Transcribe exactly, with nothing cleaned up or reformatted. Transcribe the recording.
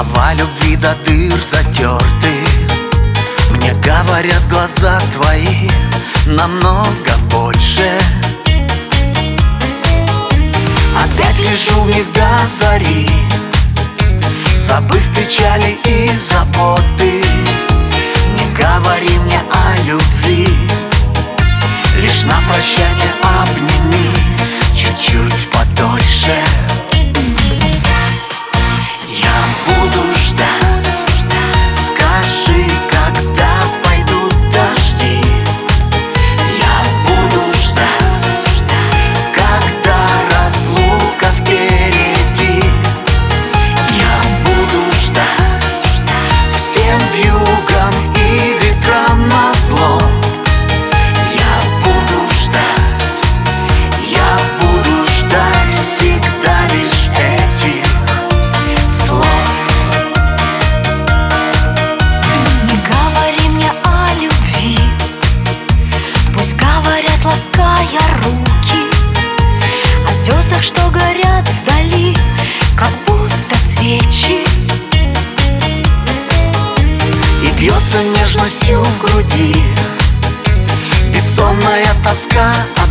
Слова любви до дыр затерты. Мне говорят глаза твои намного больше. Опять лежу в них до зари, забыв печали и заботы. Не говори мне о любви, лишь на прощание обними чуть-чуть подольше. Я буду ждать, скажи, когда пойдут дожди. Я буду ждать, когда разлука впереди. Я буду ждать всем вьюгам и ветрам назло. Я буду ждать, я буду ждать всегда лишь этих слов. Не говори мне о любви, пусть говорят, лаская руки, о звездах, что горят вдали, как будто свечи. И бьется нежностью в груди бессонная тоска